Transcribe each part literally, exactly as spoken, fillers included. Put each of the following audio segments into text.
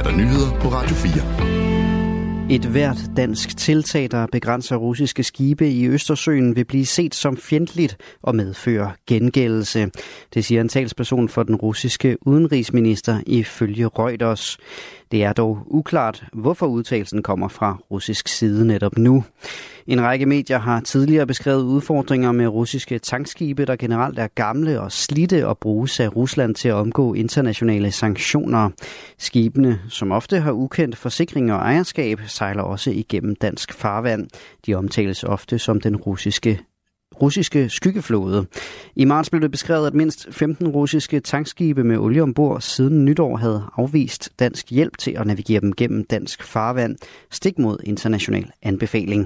er der nyheder på Radio fire. Et hvert dansk tiltag, der begrænser russiske skibe i Østersøen, vil blive set som fjendtligt og medføre gengældelse. Det siger en talsperson for den russiske udenrigsminister ifølge Reuters. Det er dog uklart, hvorfor udtalelsen kommer fra russisk side netop nu. En række medier har tidligere beskrevet udfordringer med russiske tankskibe, der generelt er gamle og slidte og bruges af Rusland til at omgå internationale sanktioner. Skibene, som ofte har ukendt forsikring og ejerskab, sejler også igennem dansk farvand. De omtales ofte som den russiske russiske skyggeflåde. I marts blev det beskrevet, at mindst femten russiske tankskibe med olie ombord siden nytår havde afvist dansk hjælp til at navigere dem gennem dansk farvand, stik mod international anbefaling.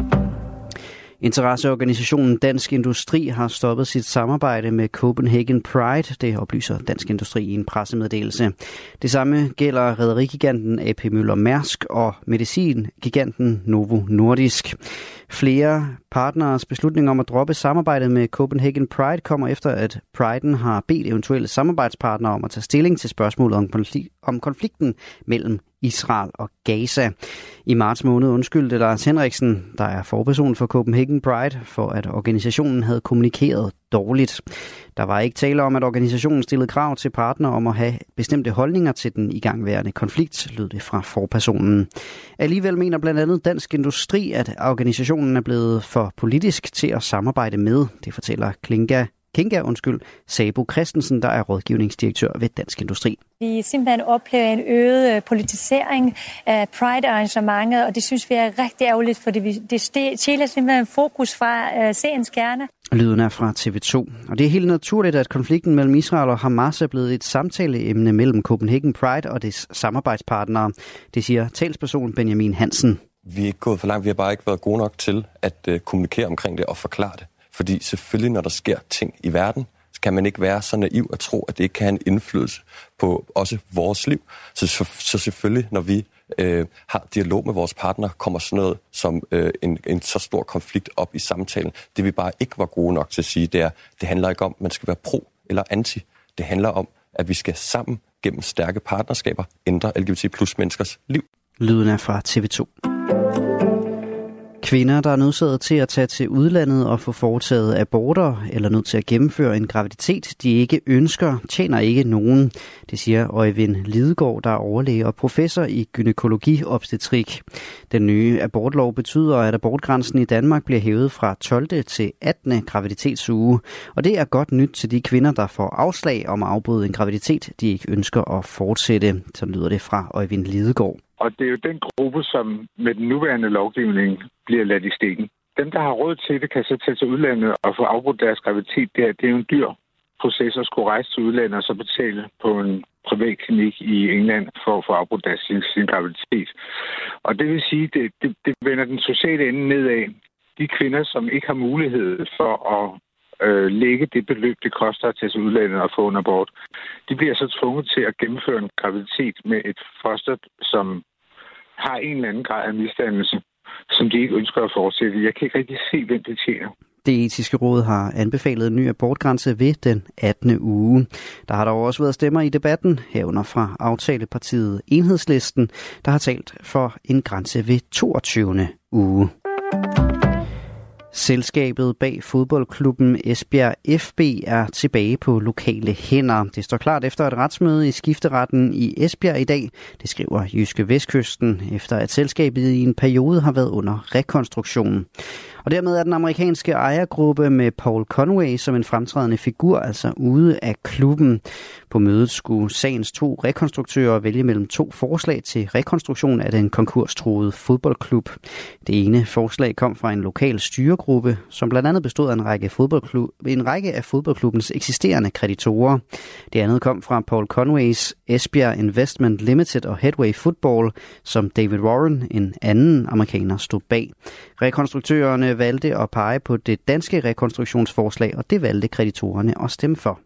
Interesseorganisationen Dansk Industri har stoppet sit samarbejde med Copenhagen Pride, det oplyser Dansk Industri i en pressemeddelelse. Det samme gælder rederigiganten A P Møller Mærsk og medicingiganten Novo Nordisk. Flere partners beslutning om at droppe samarbejdet med Copenhagen Pride kommer efter, at Pride'en har bedt eventuelle samarbejdspartnere om at tage stilling til spørgsmålet om, konflik- om konflikten mellem Israel og Gaza. I marts måned undskyldte Lars Henriksen, der er forperson for Copenhagen Pride, for at organisationen havde kommunikeret dårligt. Der var ikke tale om, at organisationen stillede krav til partnere om at have bestemte holdninger til den igangværende konflikt, lød det fra forpersonen. Alligevel mener blandt andet Dansk Industri, at organisationen er blevet for politisk til at samarbejde med. Det fortæller Klinga Kinga, undskyld, Sabo Christensen, der er rådgivningsdirektør ved Dansk Industri. Vi simpelthen oplever en øget politisering af Pride-arrangementet, og det synes vi er rigtig ærgerligt, fordi det stjæler simpelthen fokus fra seriens kerne. Lyden er fra T V to. Og det er helt naturligt, at konflikten mellem Israel og Hamas er blevet et samtaleemne mellem Copenhagen Pride og dets samarbejdspartnere. Det siger talsperson Benjamin Hansen. Vi er ikke gået for langt, vi har bare ikke været gode nok til at uh, kommunikere omkring det og forklare det. Fordi selvfølgelig, når der sker ting i verden, så kan man ikke være så naiv at tro, at det ikke kan have en indflydelse på også vores liv. Så, så, så selvfølgelig, når vi øh, har dialog med vores partner, kommer sådan noget som øh, en, en så stor konflikt op i samtalen. Det vi bare ikke var gode nok til at sige, det er, det handler ikke om, at man skal være pro eller anti. Det handler om, at vi skal sammen gennem stærke partnerskaber ændre L G B T plus menneskers liv. Lyden er fra T V to. Kvinder, der er nødsaget til at tage til udlandet og få foretaget aborter eller nødt til at gennemføre en graviditet, de ikke ønsker, tjener ikke nogen. Det siger Øjvind Lidegaard, der er overlæge og professor i gynækologi-obstetrik. Den nye abortlov betyder, at abortgrænsen i Danmark bliver hævet fra tolvte til attende graviditetsuge. Og det er godt nyt til de kvinder, der får afslag om at afbryde en graviditet, de ikke ønsker at fortsætte. Så lyder det fra Øjvind Lidegaard. Og det er jo den gruppe, som med den nuværende lovgivning bliver ladt i stikken. Dem, der har råd til det, kan så tage til udlandet og få afbrudt deres graviditet. Det er, det er jo en dyr proces at skulle rejse til udlandet og så betale på en privat klinik i England for at få afbrudt deres sin, sin graviditet. Og det vil sige, det, det, det vender den sociale ende nedad. De kvinder, som ikke har mulighed for at øh, lægge det beløb, det koster at tage til udlandet og få en abort, de bliver så tvunget til at gennemføre en graviditet med et foster, som har en eller anden grad af misdannelse, som de ikke ønsker at fortsætte. Jeg kan ikke rigtig se, hvem det tjener. Det etiske råd har anbefalet en ny abortgrænse ved den attende uge. Der har dog også været stemmer i debatten, herunder fra aftalepartiet Enhedslisten, der har talt for en grænse ved toogtyvende uge. Selskabet bag fodboldklubben Esbjerg F B er tilbage på lokale hænder. Det står klart efter et retsmøde i skifteretten i Esbjerg i dag. Det skriver Jyske Vestkysten, efter at selskabet i en periode har været under rekonstruktion. Og dermed er den amerikanske ejergruppe med Paul Conway som en fremtrædende figur altså ude af klubben. På mødet skulle sagens to rekonstruktører vælge mellem to forslag til rekonstruktion af den konkurstruede fodboldklub. Det ene forslag kom fra en lokal styregruppe, som blandt andet bestod af en række, fodboldklub, en række af fodboldklubbens eksisterende kreditorer. Det andet kom fra Paul Conways Esbjerg Investment Limited og Headway Football, som David Warren, en anden amerikaner, stod bag. Rekonstruktørerne valgte at pege på det danske rekonstruktionsforslag, og det valgte kreditorerne at stemme for.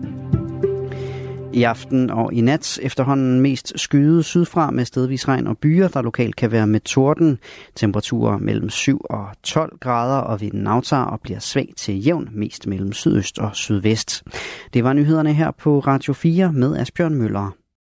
I aften og i nat efterhånden mest skyet sydfra med stedvis regn og byer, der lokalt kan være med torden. Temperaturer mellem syv og tolv grader, og vinden aftager og bliver svag til jævn, mest mellem sydøst og sydvest. Det var nyhederne her på Radio fire med Asbjørn Møller.